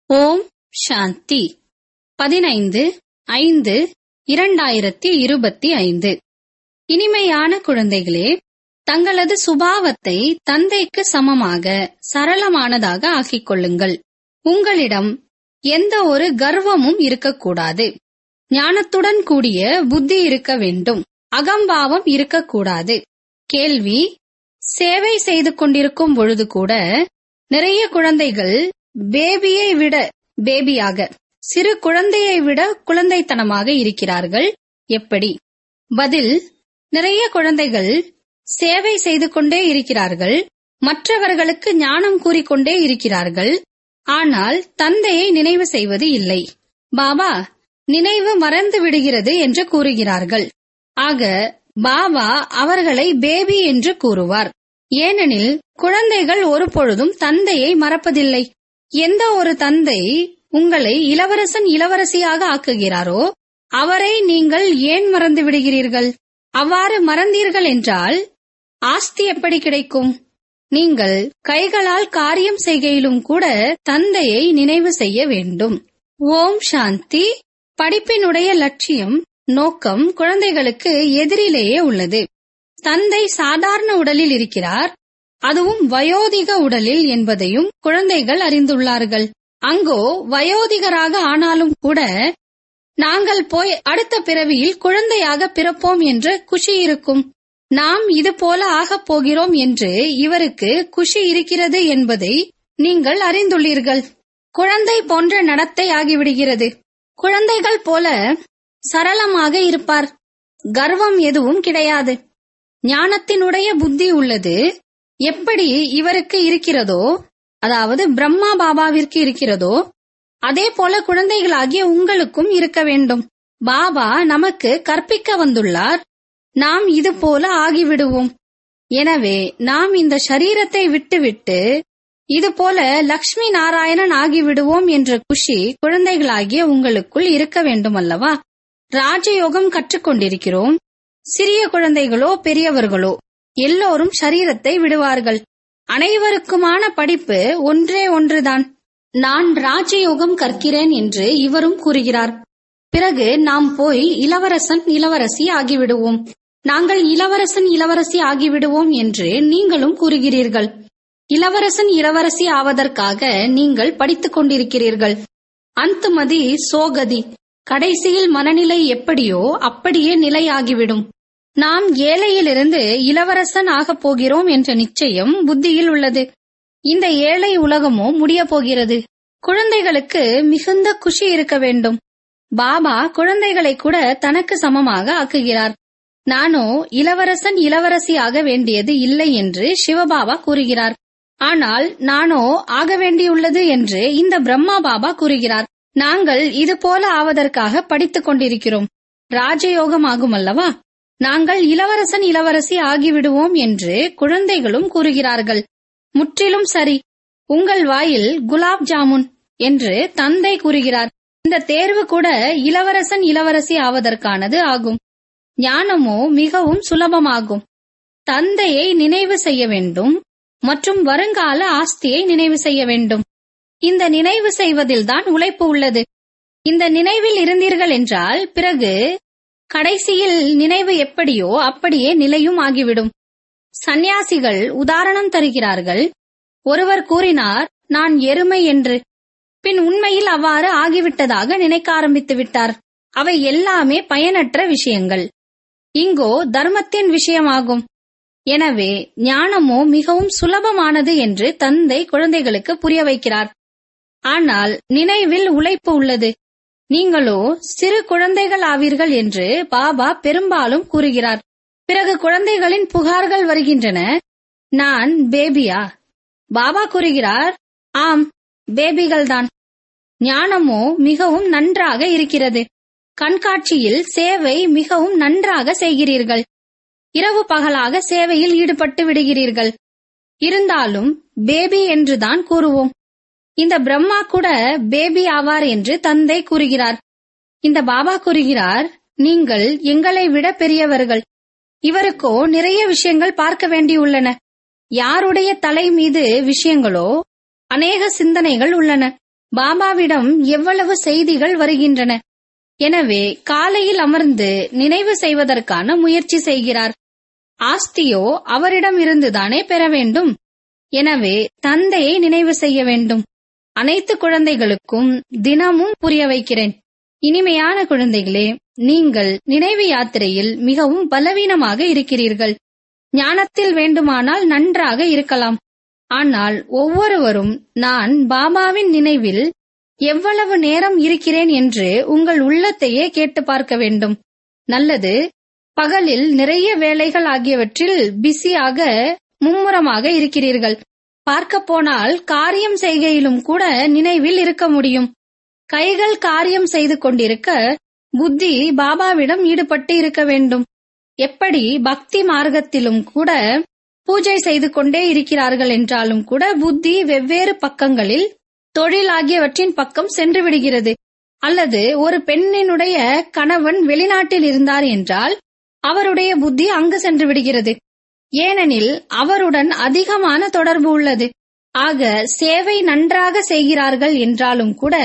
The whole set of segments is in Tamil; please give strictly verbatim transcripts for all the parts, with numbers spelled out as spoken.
ஓம் சாந்தி. பதினைந்து ஐந்து இரண்டாயிரத்தி இருபத்தி ஐந்து. இனிமையான குழந்தைகளே, தங்களது சுபாவத்தை தந்தைக்கு சமமாக சரளமானதாக ஆக்கிக் கொள்ளுங்கள். உங்களிடம் எந்த ஒரு கர்வமும் இருக்கக்கூடாது. ஞானத்துடன் கூடிய புத்தி இருக்க வேண்டும். அகம்பாவம் இருக்கக்கூடாது. கேள்வி: சேவை செய்து கொண்டிருக்கும் பொழுது கூட நிறைய குழந்தைகள் பேபியை விட பேபியாக, சிறு குழந்தையை விட குழந்தைத்தனமாக இருக்கிறார்கள். எப்படி? பதில்: நிறைய குழந்தைகள் சேவை செய்து கொண்டே இருக்கிறார்கள், மற்றவர்களுக்கு ஞானம் கூறிக்கொண்டே இருக்கிறார்கள். ஆனால் தந்தையை நினைவு செய்வது இல்லை. பாபா நினைவு மறந்து விடுகிறது என்று கூறுகிறார்கள். ஆக பாபா அவர்களை பேபி என்று கூறுவார். ஏனெனில் குழந்தைகள் ஒருபொழுதும் தந்தையை மறப்பதில்லை. எந்த ஒரு தந்தை உங்களை இளவரசன் இளவரசியாக ஆக்குகிறாரோ அவரை நீங்கள் ஏன் மறந்து விடுகிறீர்கள்? அவ்வாறு மறந்தீர்கள் என்றால் ஆஸ்தி எப்படி கிடைக்கும்? நீங்கள் கைகளால் காரியம் செய்கையிலும் கூட தந்தையை நினைவு செய்ய வேண்டும். ஓம் சாந்தி. படிப்பினுடைய லட்சியம், நோக்கம் குழந்தைகளுக்கு எதிரிலேயே உள்ளது. தந்தை சாதாரண உடலில் இருக்கிறார், அதுவும் வயோதிக உடலில் என்பதையும் குழந்தைகள் அறிந்துள்ளார்கள். அங்கோ வயோதிகராக ஆனாலும் கூட நாங்கள் போய் அடுத்த பிறவியில் குழந்தையாக பிறப்போம் என்ற குஷி இருக்கும். நாம் இது போல ஆகப் போகிறோம் என்று இவருக்கு குஷி இருக்கிறது என்பதை நீங்கள் அறிந்துள்ளீர்கள். குழந்தை போன்ற நடத்தை ஆகிவிடுகிறது. குழந்தைகள் போல சரளமாக இருப்பார். கர்வம் எதுவும் கிடையாது. ஞானத்தினுடைய புத்தி உள்ளது. எப்படி இவருக்கு இருக்கிறதோ, அதாவது பிரம்மா பாபாவிற்கு இருக்கிறதோ, அதே போல குழந்தைகளாகிய உங்களுக்கும் இருக்க வேண்டும். பாபா நமக்கு கற்பிக்க வந்துள்ளார். நாம் இது போல ஆகிவிடுவோம். எனவே நாம் இந்த சரீரத்தை விட்டுவிட்டு இது போல லக்ஷ்மி நாராயணன் ஆகிவிடுவோம் என்ற குஷி குழந்தைகளாகிய உங்களுக்குள் இருக்க வேண்டும் அல்லவா? ராஜயோகம் கற்றுக்கொண்டிருக்கிறோம். சிறிய குழந்தைகளோ பெரியவர்களோ எல்லோரும் சரீரத்தை விடுவார்கள். அனைவருக்குமான படிப்பு ஒன்றே ஒன்றுதான். நான் ராஜயோகம் கற்கிறேன் என்று இவரும் கூறுகிறார். பிறகு நாம் போய் இளவரசன் இளவரசி ஆகிவிடுவோம். நாங்கள் இளவரசன் இளவரசி ஆகிவிடுவோம் என்று நீங்களும் கூறுகிறீர்கள். இளவரசன் இளவரசி ஆவதற்காக நீங்கள் படித்துக் கொண்டிருக்கிறீர்கள். அந்தமதி சோகதி, கடைசியில் மனநிலை எப்படியோ அப்படியே நிலையாகிவிடும். நாம் ஏழையிலிருந்து இளவரசன் ஆகப் போகிறோம் என்ற நிச்சயம் புத்தியில் உள்ளது. இந்த ஏழை உலகமோ முடிய போகிறது. குழந்தைகளுக்கு மிகுந்த குஷி இருக்க வேண்டும். பாபா குழந்தைகளை கூட தனக்கு சமமாக ஆக்குகிறார். நானோ இளவரசன் இளவரசி ஆக வேண்டியது இல்லை என்று சிவபாபா கூறுகிறார். ஆனால் நானோ ஆக வேண்டியுள்ளது என்று இந்த பிரம்மா பாபா கூறுகிறார். நாங்கள் இது போல ஆவதற்காக படித்துக் கொண்டிருக்கிறோம். ராஜயோகம் ஆகும் அல்லவா? நாங்கள் இளவரசன் இளவரசி ஆகிவிடுவோம் என்று குழந்தைகளும் கூறுகிறார்கள். முற்றிலும் சரி. உங்கள் வாயில் குலாப் ஜாமுன் என்று தந்தை கூறுகிறார். இந்த தேர்வு கூட இளவரசன் இளவரசி ஆவதற்கானது ஆகும். ஞானமோ மிகவும் சுலபமாகும். தந்தையை நினைவு செய்ய வேண்டும் மற்றும் வருங்கால ஆஸ்தியை நினைவு செய்ய வேண்டும். இந்த நினைவு செய்வதில்தான் உழைப்பு உள்ளது. இந்த நினைவில் இருந்தீர்கள் என்றால் பிறகு கடைசியில் நினைவு எப்படியோ அப்படியே நிலையும் ஆகிவிடும். சந்நியாசிகள் உதாரணம் தருகிறார்கள். ஒருவர் கூறினார், நான் எருமை என்று. பின் உண்மையில் அவ்வாறு ஆகிவிட்டதாக நினைக்க ஆரம்பித்து விட்டார். அவை எல்லாமே பயனற்ற விஷயங்கள். இங்கோ தர்மத்தின் விஷயமாகும். எனவே ஞானமோ மிகவும் சுலபமானது என்று தந்தை குழந்தைகளுக்கு புரிய வைக்கிறார். ஆனால் நினைவில் உழைப்பு உள்ளது. நீங்களோ சிறு குழந்தைகள் ஆவீர்கள் என்று பாபா பெரும்பாலும் கூறுகிறார். பிறகு குழந்தைகளின் புகார்கள் வருகின்றன. நான் பேபியா? பாபா கூறுகிறார், ஆம், பேபிகள்தான். ஞானமோ மிகவும் நன்றாக இருக்கிறது. கண்காட்சியில் சேவை மிகவும் நன்றாக செய்கிறீர்கள். இரவு பகலாக சேவையில் ஈடுபட்டு விடுகிறீர்கள். இருந்தாலும் பேபி என்றுதான் கூறுவோம். இந்த பிரம்மா கூட பேபி ஆவார் என்று தந்தை கூறுகிறார். இந்த பாபா கூறுகிறார், நீங்கள் எங்களை விட பெரியவர்கள். இவருக்கோ நிறைய விஷயங்கள் பார்க்க வேண்டியுள்ளன. யாருடைய தலை மீது விஷயங்களோ அநேக சிந்தனைகள் உள்ளன. பாபாவிடம் எவ்வளவு செய்திகள் வருகின்றன. எனவே காலையில் அமர்ந்து நினைவு செய்வதற்கான முயற்சி செய்கிறார். ஆஸ்தியோ அவரிடம் இருந்துதானே பெற வேண்டும். எனவே தந்தையை நினைவு செய்ய வேண்டும். அனைத்து குழந்தைகளுக்கும் தினமும் புரிய வைக்கிறேன். இனிமையான குழந்தைகளே, நீங்கள் நினைவு யாத்திரையில் மிகவும் பலவீனமாக இருக்கிறீர்கள். ஞானத்தில் வேண்டுமானால் நன்றாக இருக்கலாம். ஆனால் ஒவ்வொருவரும் நான் பாபாவின் நினைவில் எவ்வளவு நேரம் இருக்கிறேன் என்று உங்கள் உள்ளத்தையே கேட்டு பார்க்க வேண்டும். நல்லது, பகலில் நிறைய வேலைகள் ஆகியவற்றில் பிஸியாக மும்முரமாக இருக்கிறீர்கள். பார்க்க போனால் காரியம் செய்கையிலும் கூட நினைவில் இருக்க முடியும். கைகள் காரியம் செய்து கொண்டிருக்க புத்தி பாபாவிடம் ஈடுபட்டு இருக்க வேண்டும். எப்படி பக்தி மார்க்கத்திலும் கூட பூஜை செய்து கொண்டே இருக்கிறார்கள் என்றாலும் கூட புத்தி வெவ்வேறு பக்கங்களில் தொழில் ஆகியவற்றின் பக்கம் சென்று விடுகிறது. அல்லது ஒரு பெண்ணினுடைய கணவன் வெளிநாட்டில் இருந்தார் என்றால் அவருடைய புத்தி அங்கு சென்று விடுகிறது. ஏனெனில் அவருடன் அதிகமான தொடர்பு உள்ளது. ஆக சேவை நன்றாக செய்கிறார்கள் என்றாலும் கூட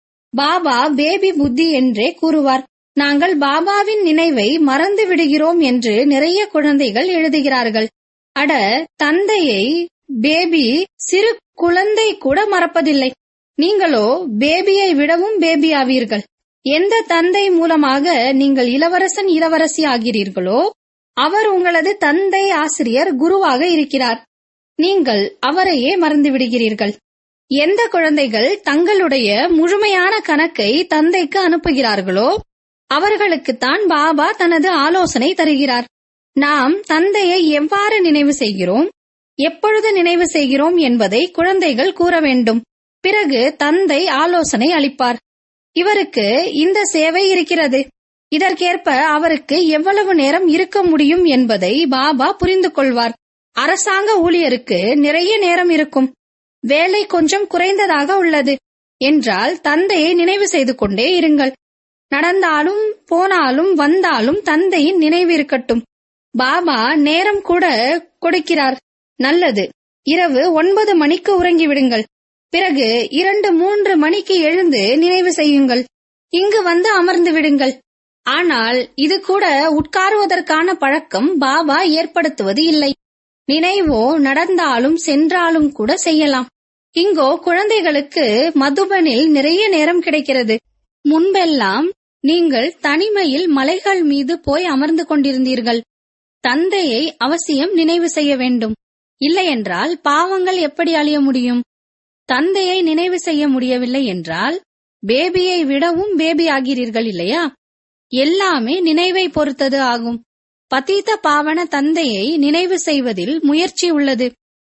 பாபா பேபி புத்தி என்றே கூறுவார். நாங்கள் பாபாவின் நினைவை மறந்து விடுகிறோம் என்று நிறைய குழந்தைகள் எழுதுகிறார்கள். அட, தந்தையை பேபி சிறு குழந்தை கூட மறப்பதில்லை. நீங்களோ பேபியை விடவும் பேபி ஆவீர்கள். எந்த தந்தை மூலமாக நீங்கள் இளவரசன் இளவரசி ஆகிறீர்களோ அவர் உங்களது தந்தை ஆசிரியர் குருவாக இருக்கிறார். நீங்கள் அவரையே மறந்து விடுகிறீர்கள். எந்த குழந்தைகள் தங்களுடைய முழுமையான கணக்கை தந்தைக்கு அனுப்புகிறார்களோ அவர்களுக்குத்தான் பாபா தனது ஆலோசனை தருகிறார். நாம் தந்தையை எவ்வாறு நினைவு செய்கிறோம், எப்பொழுது நினைவு செய்கிறோம் என்பதை குழந்தைகள் கூற வேண்டும். பிறகு தந்தை ஆலோசனை அளிப்பார். இவருக்கு இந்த சேவை இருக்கிறது, இதற்கேற்ப அவருக்கு எவ்வளவு நேரம் இருக்க முடியும் என்பதை பாபா புரிந்து கொள்வார். அரசாங்க ஊழியருக்கு நிறைய நேரம் இருக்கும், வேலை கொஞ்சம் குறைந்ததாக உள்ளது என்றால் தந்தையை நினைவு செய்து கொண்டே இருங்கள். நடந்தாலும் போனாலும் வந்தாலும் தந்தையின் நினைவு இருக்கட்டும். பாபா நேரம் கூட கொடுக்கிறார். நல்லது, இரவு ஒன்பது மணிக்கு உறங்கிவிடுங்கள். பிறகு இரண்டு மூன்று மணிக்கு எழுந்து நினைவு செய்யுங்கள். இங்கு வந்து அமர்ந்து விடுங்கள். ஆனால் இது கூட உட்காருவதற்கான பழக்கம் பாபா ஏற்படுத்துவது இல்லை. நினைவோ நடந்தாலும் சென்றாலும் கூட செய்யலாம். இங்கோ குழந்தைகளுக்கு மதுபனில் நிறைய நேரம் கிடைக்கிறது. முன்பெல்லாம் நீங்கள் தனிமையில் மலைகள் மீது போய் அமர்ந்து கொண்டிருந்தீர்கள். தந்தையை அவசியம் நினைவு செய்ய வேண்டும். இல்லையென்றால் பாவங்கள் எப்படி அழிய முடியும்? தந்தையை நினைவு செய்ய முடியவில்லை என்றால் பேபியை விடவும் பேபி ஆகிறீர்கள் இல்லையா? எல்லாமே நினைவை பொறுத்தது ஆகும். பதீத பாவன தந்தையை நினைவு செய்வதில் முயற்சி உள்ளது.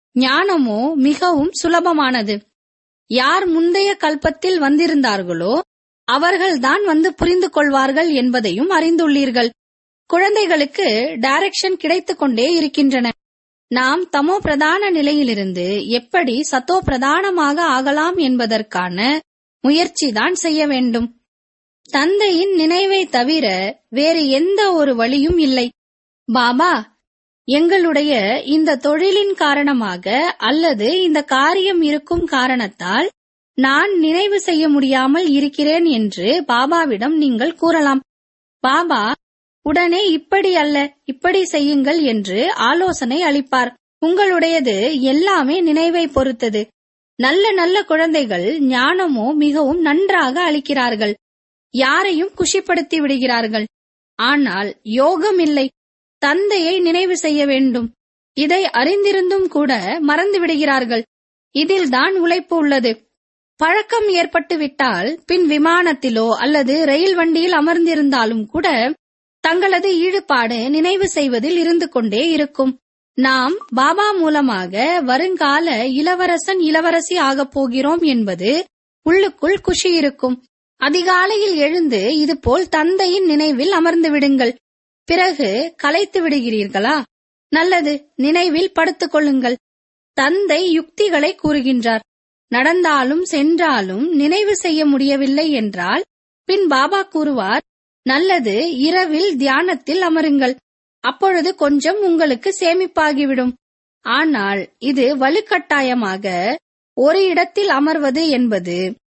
ஞானமோ மிகவும் சுலபமானது. யார் முந்தைய கல்பத்தில் வந்திருந்தார்களோ அவர்கள்தான் வந்து புரிந்து கொள்வார்கள் என்பதையும் அறிந்துள்ளீர்கள். குழந்தைகளுக்கு டைரக்ஷன் கிடைத்துக் கொண்டே இருக்கின்றன. நாம் தமோ பிரதான நிலையிலிருந்து எப்படி சத்தோ பிரதானமாக ஆகலாம் என்பதற்கான முயற்சிதான் செய்ய வேண்டும். தந்தையின் நினைவை தவிர வேறு எந்த ஒரு வழியும் இல்லை. பாபா, எங்களுடைய இந்த தொழிலின் காரணமாக அல்லது இந்த காரியம் இருக்கும் காரணத்தால் நான் நினைவு செய்ய முடியாமல் இருக்கிறேன் என்று பாபாவிடம் நீங்கள் கூறலாம். பாபா உடனே இப்படி அல்ல, இப்படி செய்யுங்கள் என்று ஆலோசனை அளிப்பார். உங்களுடையது எல்லாமே நினைவை பொறுத்தது. நல்ல நல்ல குழந்தைகள் ஞானமோ மிகவும் நன்றாக அளிக்கிறார்கள். யாரையும் குஷிப்படுத்தி விடுகிறார்கள். ஆனால் யோகம் இல்லை. தந்தையை நினைவு செய்ய வேண்டும். இதை அறிந்திருந்தும் கூட மறந்து விடுகிறார்கள். இதில்தான் உழைப்பு உள்ளது. பழக்கம் ஏற்பட்டு விட்டால் பின் விமானத்திலோ அல்லது ரயில் வண்டியில் அமர்ந்திருந்தாலும் கூட தங்களது ஈடுபாடு நினைவு செய்வதில் இருந்து கொண்டே இருக்கும். நாம் பாபா மூலமாக வருங்கால இளவரசன் இளவரசி ஆகப் போகிறோம் என்பது உள்ளுக்குள் குஷி இருக்கும். அதிகாலையில் எழுந்து இதுபோல் தந்தையின் நினைவில் அமர்ந்து விடுங்கள். பிறகு களைத்து விடுகிறீர்களா? நல்லது, நினைவில் படுத்துக் கொள்ளுங்கள். தந்தை யுக்திகளை கூறுகின்றார். நடந்தாலும் சென்றாலும் நினைவு செய்ய முடியவில்லை என்றால் பின் பாபா கூறுவார், நல்லது, இரவில் தியானத்தில் அமருங்கள். அப்பொழுது கொஞ்சம் உங்களுக்கு சேமிப்பாகிவிடும். ஆனால் இது வலுக்கட்டாயமாக ஒரு இடத்தில் அமர்வது என்பது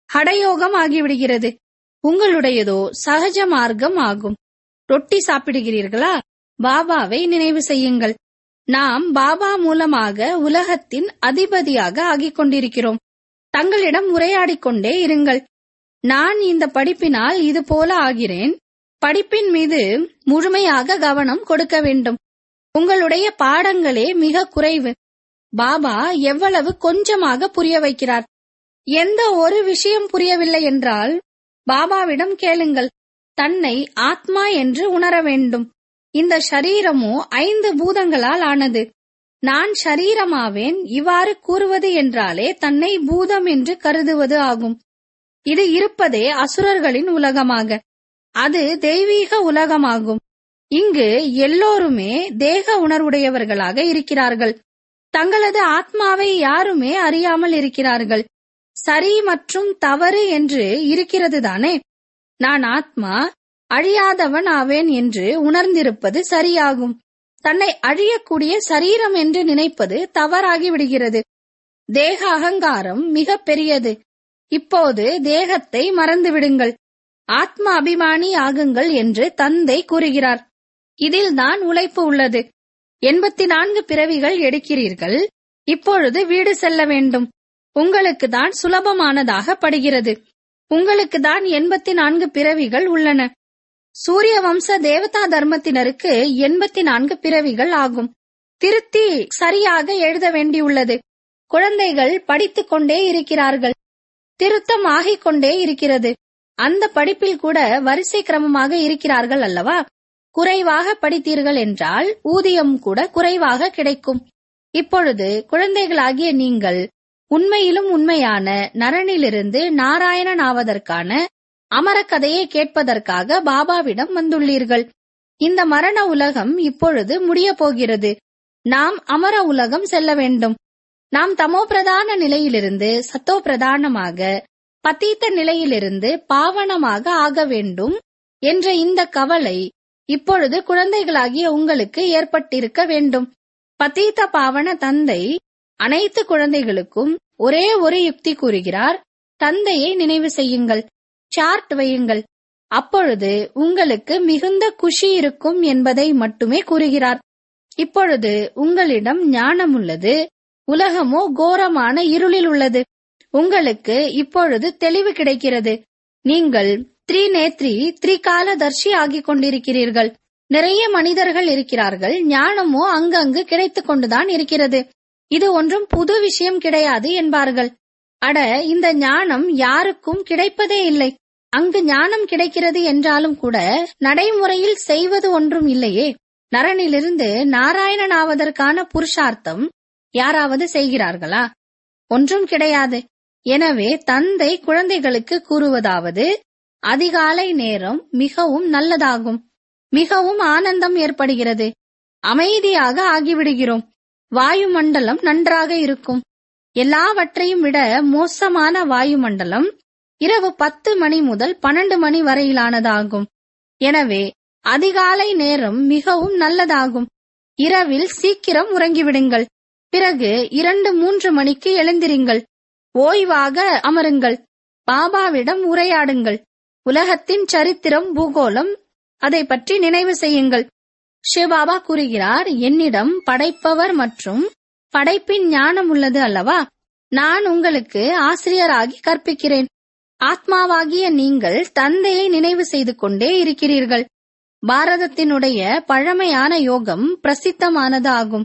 ஹடயோகம் ஆகிவிடுகிறது. உங்களுடையதோ சகஜ மார்க்கம் ஆகும். ரொட்டி சாப்பிடுகிறீர்களா? பாபாவை நினைவு செய்யுங்கள். நாம் பாபா மூலமாக உலகத்தின் அதிபதியாக ஆகிக் கொண்டிருக்கிறோம். தங்களிடம் உரையாடிக் கொண்டே இருங்கள். நான் இந்த படிப்பினால் இது போல ஆகிறேன். படிப்பின் மீது முழுமையாக கவனம் கொடுக்க வேண்டும். உங்களுடைய பாடங்களே மிக குறைவு. பாபா எவ்வளவு கொஞ்சமாக புரிய வைக்கிறார். எந்த ஒரு விஷயம் புரியவில்லை என்றால் பாபாவிடம் கேளுங்கள். தன்னை ஆத்மா என்று உணர வேண்டும். இந்த ஷரீரமோ ஐந்து பூதங்களால் ஆனது. நான் ஷரீரமாவேன் இவ்வாறு கூறுவது என்றாலே தன்னை பூதம் என்று கருதுவது ஆகும். இது இருப்பதே அசுரர்களின் உலகமாக. அது தெய்வீக உலகமாகும். இங்கு எல்லோருமே தேக உணர்வுடையவர்களாக இருக்கிறார்கள். தங்களது ஆத்மாவை யாருமே அறியாமல் இருக்கிறார்கள். சரி மற்றும் தவறு என்று இருக்கிறது தானே. நான் ஆத்மா, அழியாதவன் ஆவேன் என்று உணர்ந்திருப்பது சரியாகும். தன்னை அழியக்கூடிய சரீரம் என்று நினைப்பது தவறாகி விடுகிறது. தேக அகங்காரம் மிக பெரியது. இப்போது தேகத்தை மறந்துவிடுங்கள். ஆத்ம அபிமானி ஆகுங்கள் என்று தந்தை கூறுகிறார். இதில்தான் உழைப்பு உள்ளது. எண்பத்தி நான்கு பிறவிகள் எடுக்கிறீர்கள். இப்பொழுது வீடு செல்ல வேண்டும். உங்களுக்கு தான் சுலபமானதாக படுகிறது. உங்களுக்கு தான் எண்பத்தி நான்கு பிறவிகள் உள்ளன. சூரிய வம்ச தேவதா தர்மத்தினருக்கு எண்பத்தி நான்கு பிறவிகள் ஆகும். திருத்தி சரியாக எழுத வேண்டியுள்ளது. குழந்தைகள் படித்துக் கொண்டே இருக்கிறார்கள். திருத்தம் ஆகிக் கொண்டே இருக்கிறது. அந்த படிப்பில் கூட வரிசை கிரமமாக இருக்கிறார்கள் அல்லவா? குறைவாக படித்தீர்கள் என்றால் ஊதியம் கூட குறைவாக கிடைக்கும். இப்பொழுது குழந்தைகளாகிய நீங்கள் உண்மையிலும் உண்மையான நரனிலிருந்து நாராயணன் ஆவதற்கான அமர கதையை கேட்பதற்காக பாபாவிடம் வந்துள்ளீர்கள். இந்த மரண உலகம் இப்பொழுது முடிய போகிறது. நாம் அமர உலகம் செல்ல வேண்டும். நாம் தமோ பிரதான நிலையிலிருந்து சத்தோ பிரதானமாக, பதீத்த நிலையிலிருந்து பாவனமாக ஆக வேண்டும் என்ற இந்த கவலை இப்பொழுது குழந்தைகளாகிய உங்களுக்கு ஏற்பட்டிருக்க வேண்டும். பதீத்த பாவன தந்தை அனைத்து குழந்தைகளுக்கும் ஒரே ஒரு யுக்தி கூறுகிறார். தந்தையை நினைவு செய்யுங்கள், சார்ட் வையுங்கள். அப்பொழுது உங்களுக்கு மிகுந்த குஷி இருக்கும் என்பதை மட்டுமே கூறுகிறார். இப்பொழுது உங்களிடம் ஞானம் உள்ளது. உலகமோ கோரமான இருளில் உள்ளது. உங்களுக்கு இப்பொழுது தெளிவு கிடைக்கிறது. நீங்கள் த்ரிநேத்ரி திரிகாலதர்ஷி ஆகிக் கொண்டிருக்கிறீர்கள். நிறைய மனிதர்கள் இருக்கிறார்கள். ஞானமோ அங்கங்கு கிடைத்துக் கொண்டுதான் இருக்கிறது. இது ஒன்றும் புது விஷயம் கிடையாது என்பார்கள். அட, இந்த ஞானம் யாருக்கும் கிடைப்பதே இல்லை. அங்கு ஞானம் கிடைக்கிறது என்றாலும் கூட நடைமுறையில் செய்வது ஒன்றும் இல்லையே. நரனிலிருந்து நாராயணன் ஆவதற்கான புருஷார்த்தம் யாராவது செய்கிறார்களா? ஒன்றும் கிடையாது. எனவே தந்தை குழந்தைகளுக்கு கூறுவதாவது, அதிகாலை நேரம் மிகவும் நல்லதாகும். மிகவும் ஆனந்தம் ஏற்படுகிறது. அமைதியாக ஆகிவிடுகிறோம். வாயுமண்டலம் நன்றாக இருக்கும். எல்லாவற்றையும் விட மோசமான வாயுமண்டலம் இரவு பத்து மணி முதல் பன்னெண்டு மணி வரையிலானதாகும். எனவே அதிகாலை நேரம் மிகவும் நல்லதாகும். இரவில் சீக்கிரம் உறங்கிவிடுங்கள். பிறகு இரண்டு மூன்று மணிக்கு எழுந்திருங்கள். ஓய்வாக அமருங்கள். பாபாவிடம் உரையாடுங்கள். உலகத்தின் சரித்திரம், பூகோளம், அதை பற்றி நினைவு செய்யுங்கள். சிவபாபா கூறுகிறார், என்னிடம் படைப்பவர் மற்றும் படைப்பின் ஞானம் உள்ளது அல்லவா? நான் உங்களுக்கு ஆசிரியராகி கற்பிக்கிறேன். ஆத்மாவாகிய நீங்கள் தந்தையை நினைவு செய்து கொண்டே இருக்கிறீர்கள். பாரதத்தினுடைய பழமையான யோகம் பிரசித்தமானது ஆகும்.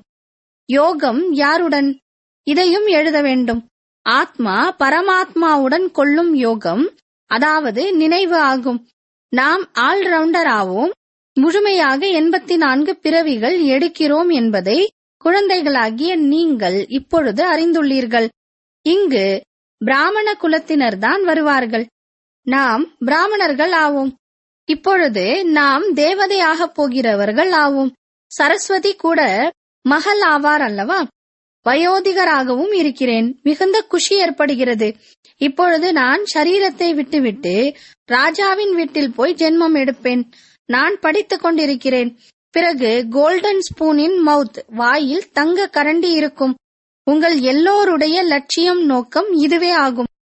யோகம் யாருடன்? இதையும் எழுத வேண்டும். ஆத்மா பரமாத்மாவுடன் கொள்ளும் யோகம், அதாவது நினைவு ஆகும். நாம் ஆல்ரவுண்டர் ஆவோம். முழுமையாக எண்பத்தி நான்கு பிறவிகள் எடுக்கிறோம் என்பதை குழந்தைகளாகிய நீங்கள் இப்பொழுது அறிந்துள்ளீர்கள். இங்கு பிராமண குலத்தினர்தான் வருவார்கள். நாம் பிராமணர்கள் ஆவோம். இப்பொழுது நாம் தேவதையாகப் போகிறவர்கள் ஆவோம். சரஸ்வதி கூட மகள் ஆவார் அல்லவா? வயோதிகராகவும் இருக்கிறேன். மிகுந்த குஷி ஏற்படுகிறது. இப்பொழுது நான் சரீரத்தை விட்டுவிட்டு ராஜாவின் வீட்டில் போய் ஜென்மம் எடுப்பேன். நான் படித்துக் கொண்டிருக்கிறேன். பிறகு கோல்டன் ஸ்பூனின் மவுத், வாயில் தங்க கரண்டி இருக்கும். உங்கள் எல்லோருடைய லட்சியம், நோக்கம் இதுவே ஆகும்.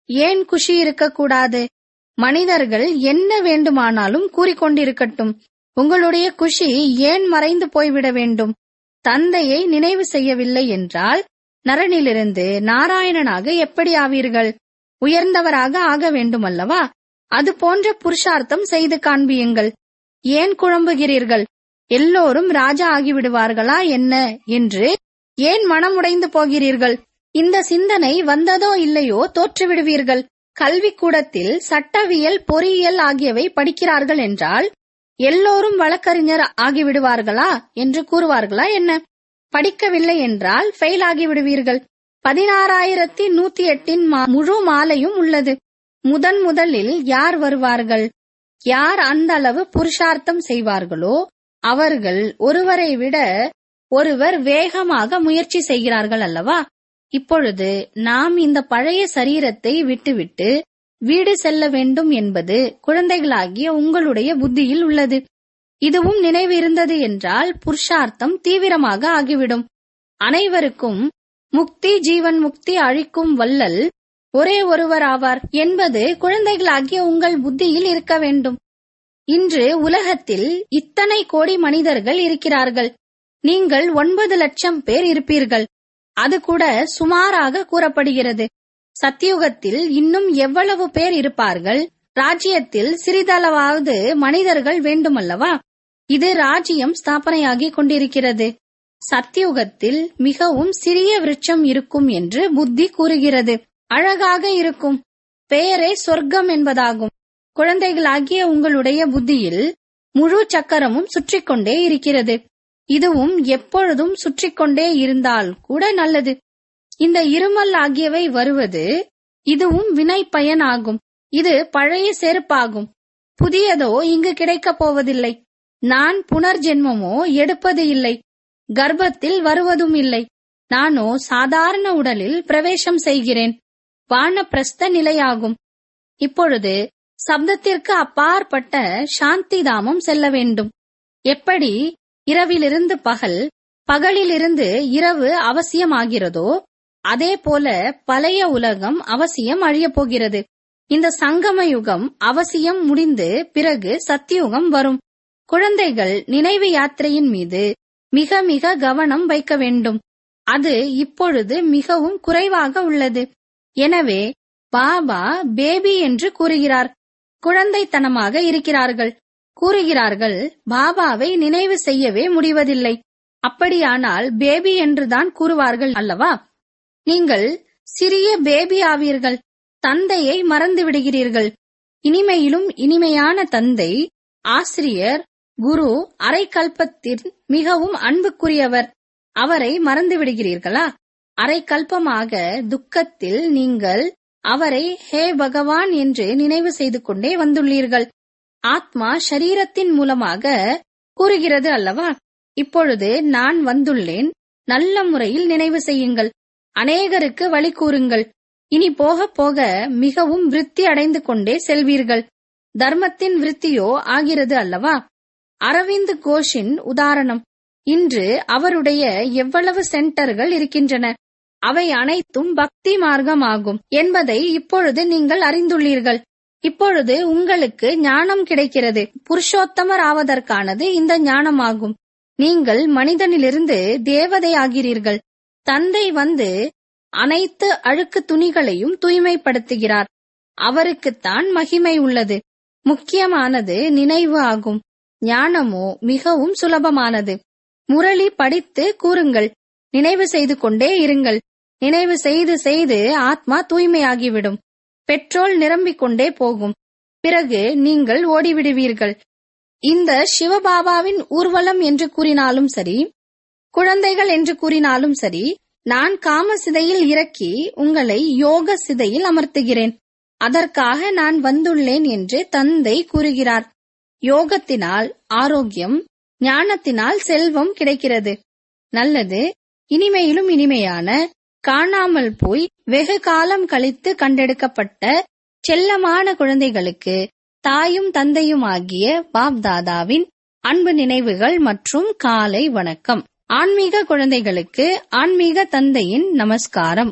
ஏன் குஷி இருக்கக்கூடாது? மனிதர்கள் என்ன வேண்டுமானாலும் கூறிக்கொண்டிருக்கட்டும். உங்களுடைய குஷி ஏன் மறைந்து போய்விட வேண்டும்? தந்தையை நினைவு செய்யவில்லை என்றால் நரனிலிருந்து நாராயணனாக எப்படி ஆவீர்கள்? உயர்ந்தவராக ஆக வேண்டுமல்லவா? அது போன்ற புருஷார்த்தம் செய்து காண்பியுங்கள். ஏன் குழம்புகிறீர்கள்? எல்லோரும் ராஜா ஆகிவிடுவார்களா என்ன என்று ஏன் மனமுடைந்து போகிறீர்கள்? இந்த சிந்தனை வந்ததோ இல்லையோ தோற்றுவிடுவீர்கள். கல்விக்கூடத்தில் சட்டவியல், பொறியியல் ஆகியவை படிக்கிறார்கள் என்றால் எல்லோரும் வழக்கறிஞர் ஆகிவிடுவார்களா என்று கூறுவார்களா என்ன? படிக்கவில்லை என்றால் ஃபெயில் ஆகிவிடுவீர்கள். பதினாறாயிரத்தி நூத்தி எட்டின் முழு மாலையும் உள்ளது. முதன் முதலில் யார் வருவார்கள்? யார் அந்த அளவு புருஷார்த்தம் செய்வார்களோ அவர்கள் ஒருவரை விட ஒருவர் வேகமாக முயற்சி செய்கிறார்கள் அல்லவா? இப்பொழுது நாம் இந்த பழைய சரீரத்தை விட்டுவிட்டு வீடு செல்ல வேண்டும் என்பது குழந்தைகளாகிய உங்களுடைய புத்தியில் உள்ளது. இதுவும் நினைவு இருந்தது என்றால் புருஷார்த்தம் தீவிரமாக ஆகிவிடும். அனைவருக்கும் முக்தி, ஜீவன் முக்தி அளிக்கும் வல்லல் ஒரே ஒருவர் ஆவார் என்பது குழந்தைகளாகிய உங்கள் புத்தியில் இருக்க வேண்டும். இன்று உலகத்தில் இத்தனை கோடி மனிதர்கள் இருக்கிறார்கள். நீங்கள் ஒன்பது லட்சம் பேர் இருப்பீர்கள். அது கூட சுமாராக கூறப்படுகிறது. சத்தியுகத்தில் இன்னும் எவ்வளவு பேர் இருப்பார்கள்? ராஜ்யத்தில் சிறிதளவாவது மனிதர்கள் வேண்டுமல்லவா? இது ராஜ்யம் ஸ்தாபனையாகிக் கொண்டிருக்கிறது. சத்தியுகத்தில் மிகவும் சிறிய விருட்சம் இருக்கும் என்று புத்தி கூறுகிறது. அழகாக இருக்கும். பெயரே சொர்க்கம் என்பதாகும். குழந்தைகளாகிய உங்களுடைய புத்தியில் முழு சக்கரமும் சுற்றிக் கொண்டே இருக்கிறது. இதுவும் எப்பொழுதும் சுற்றிக் கொண்டே இருந்தால் கூட நல்லது. இந்த இருமல் ஆகியவை வருவது இதுவும் வினை பயனாகும். இது பழைய செருப்பாகும். புதியதோ இங்கு கிடைக்கப் போவதில்லை. நான் புனர்ஜென்மமோ எடுப்பது இல்லை. கர்ப்பத்தில் வருவதும் இல்லை. நானோ சாதாரண உடலில் பிரவேசம் செய்கிறேன். வானப்பிரஸ்த நிலையாகும். இப்பொழுது சப்தத்திற்கு அப்பாற்பட்ட சாந்தி தாமம் செல்ல வேண்டும். எப்படி இரவிலிருந்து பகல், பகலிலிருந்து இரவு அவசியமாகிறதோ அதே போல பழைய உலகம் அவசியம் அழியப் போகிறது. இந்த சங்கம யுகம் அவசியம் முடிந்து பிறகு சத்தியுகம் வரும். குழந்தைகள் நினைவு யாத்திரையின் மீது மிக மிக கவனம் வைக்க வேண்டும். அது இப்பொழுது மிகவும் குறைவாக உள்ளது. எனவே பாபா பேபி என்று கூறுகிறார். குழந்தைத்தனமாக இருக்கிறார்கள். கூறுகிறார்கள் பாபாவை நினைவு செய்யவே முடிவதில்லை. அப்படியானால் பேபி என்றுதான் கூறுவார்கள் அல்லவா? நீங்கள் சிறிய பேபி ஆவீர்கள். தந்தையை மறந்து விடுகிறீர்கள். இனிமையிலும் இனிமையான தந்தை, ஆசிரியர், குரு, அரைக்கல்பத்தின் மிகவும் அன்புக்குரியவர். அவரை மறந்து விடுகிறீர்களா? அரைக்கல்பமாக துக்கத்தில் நீங்கள் அவரை ஹே பகவான் என்று நினைவு செய்து கொண்டே வந்துள்ளீர்கள். ஆத்மா ஷரீரத்தின் மூலமாக கூறுகிறது அல்லவா? இப்பொழுது நான் வந்துள்ளேன், நல்ல முறையில் நினைவு செய்யுங்கள், அநேகருக்கு வழி கூறுங்கள். இனி போக போக மிகவும் விருத்தி அடைந்து கொண்டே செல்வீர்கள். தர்மத்தின் விருத்தியோ ஆகிறது அல்லவா? அரவிந்த் கோஷின் உதாரணம். இன்று அவருடைய எவ்வளவு சென்டர்கள் இருக்கின்றன. அவை அனைத்தும் பக்தி மார்க்கமாகும் என்பதை இப்பொழுது நீங்கள் அறிந்துள்ளீர்கள். இப்பொழுது உங்களுக்கு ஞானம் கிடைக்கிறது. புருஷோத்தமர் ஆவதற்கானது இந்த ஞானமாகும். நீங்கள் மனிதனிலிருந்து தேவதை ஆகிறீர்கள். தந்தை வந்து அனைத்து அழுக்கு துணிகளையும் தூய்மைப்படுத்துகிறார். அவருக்குத்தான் மகிமை உள்ளது. முக்கியமானது நினைவு ஆகும். ஞானமோ மிகவும் சுலபமானது. முரளி படித்து கூறுங்கள். நினைவு செய்து கொண்டே இருங்கள். நினைவு செய்து செய்து ஆத்மா தூய்மையாகிவிடும். பெட்ரோல் நிரம்பிக் கொண்டே போகும். பிறகு நீங்கள் ஓடிவிடுவீர்கள். இந்த சிவபாபாவின் ஊர்வலம் என்று கூறினாலும் சரி, குழந்தைகள் என்று கூறினாலும் சரி, நான் காம சிதையில் இறக்கி உங்களை யோக சிதையில் அமர்த்துகிறேன். அதற்காக நான் வந்துள்ளேன் என்று தந்தை கூறுகிறார். யோகத்தினால் ஆரோக்கியம், ஞானத்தினால் செல்வம் கிடைக்கிறது. நல்லது. இனிமையிலும் இனிமையான, காணாமல் போய் வெகு காலம் கழித்து கண்டெடுக்கப்பட்ட செல்லமான குழந்தைகளுக்கு தாயும் தந்தையும் ஆகிய பாப் தாதாவின் அன்பு நினைவுகள் மற்றும் காலை வணக்கம். ஆன்மீக குழந்தைகளுக்கு ஆன்மீக தந்தையின் நமஸ்காரம்.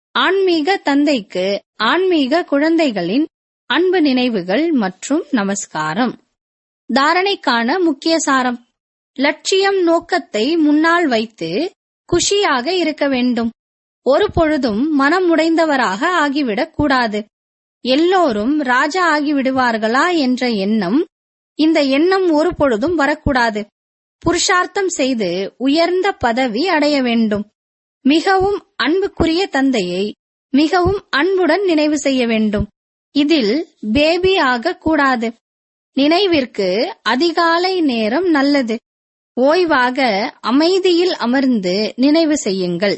ஆன்மீக தந்தைக்கு ஆன்மீக குழந்தைகளின் அன்பு நினைவுகள் மற்றும் நமஸ்காரம். தாரணைக்கான முக்கிய சாரம்: லட்சியம் நோக்கத்தை முன்னால் வைத்து குஷியாக இருக்க வேண்டும். ஒரு பொழுதும் மனம் உடைந்தவராக ஆகிவிடக் கூடாது. எல்லோரும் ராஜா ஆகிவிடுவார்களா என்ற எண்ணம், இந்த எண்ணம் ஒரு பொழுதும் வரக்கூடாது. புருஷார்த்தம் செய்து உயர்ந்த பதவி அடைய வேண்டும். மிகவும் அன்புக்குரிய தந்தையை மிகவும் அன்புடன் நினைவு செய்ய வேண்டும். இதில் பேபி ஆக கூடாது. நினைவிற்கு அதிகாலை நேரம் நல்லது. ஓய்வாக அமைதியில் அமர்ந்து நினைவு செய்யுங்கள்.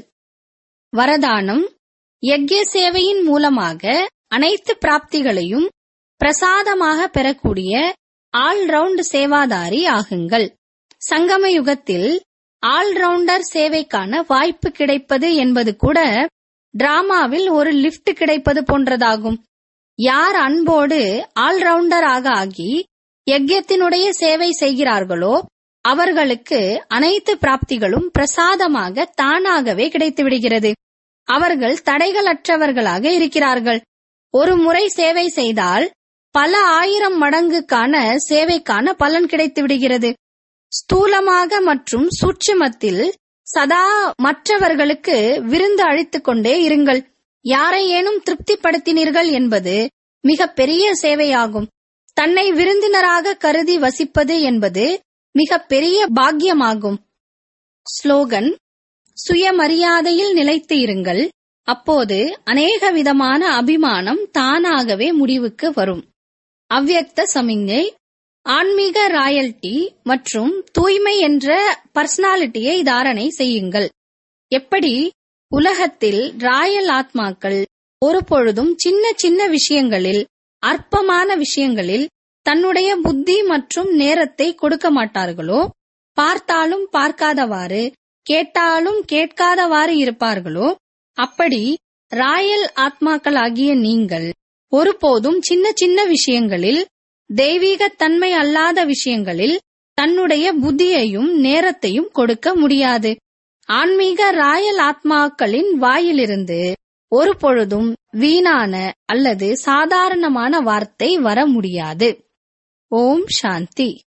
வரதானம்: யக்ஞ சேவையின் மூலமாக அனைத்து பிராப்திகளையும் பிரசாதமாக பெறக்கூடிய ஆல்ரவுண்ட் சேவாதாரி ஆகுங்கள். சங்கம யுகத்தில் ஆல்ரவுண்டர் சேவைக்கான வாய்ப்பு கிடைப்பது என்பது கூட டிராமாவில் ஒரு லிப்ட் கிடைப்பது போன்றதாகும். யார் அன்போடு ஆல்ரவுண்டர் ஆக ஆகி யக்ஞத்தினுடைய சேவை செய்கிறார்களோ அவர்களுக்கு அனைத்து பிராப்திகளும் பிரசாதமாக தானாகவே கிடைத்து விடுகிறது. அவர்கள் தடைகளற்றவர்களாக இருக்கிறார்கள். ஒரு முறை சேவை செய்தால் பல ஆயிரம் மடங்குக்கான சேவைக்கான பலன் கிடைத்து விடுகிறது. ஸ்தூலமாக மற்றும் சூட்சுமத்தில் சதா மற்றவர்களுக்கு விருந்து அளித்துக் கொண்டே இருங்கள். யாரையேனும் திருப்திப்படுத்தினீர்கள் என்பது மிக பெரிய சேவையாகும். தன்னை விருந்தினராக கருதி வசிப்பது என்பது மிக பெரிய பாக்கியமாகும். ஸ்லோகன்: சுயமரியாதையில் நிலைத்து இருங்கள். அப்போது அநேக விதமான அபிமானம் தானாகவே முடிவுக்கு வரும். அவ்யக்த சமிஞ்ஞை: ஆன்மீக ராயல்டி மற்றும் தூய்மை என்ற பர்சனாலிட்டியை தாரணை செய்யுங்கள். எப்படி உலகத்தில் ராயல் ஆத்மாக்கள் ஒரு பொழுதும் சின்ன சின்ன விஷயங்களில், அற்பமான விஷயங்களில் தன்னுடைய புத்தி மற்றும் நேரத்தை கொடுக்க மாட்டார்களோ, பார்த்தாலும் பார்க்காதவாறு, கேட்டாலும் கேட்காதவாறு இருப்பார்களோ, அப்படி ராயல் ஆத்மாக்களாகிய நீங்கள் ஒருபோதும் சின்ன சின்ன விஷயங்களில், தெய்வீக தன்மை அல்லாத விஷயங்களில் தன்னுடைய புத்தியையும் நேரத்தையும் கொடுக்க முடியாது. ஆன்மீக ராயல் ஆத்மாக்களின் வாயிலிருந்து ஒரு பொழுதும் வீணான அல்லது சாதாரணமான வார்த்தை வர முடியாது. ஓம் சாந்தி.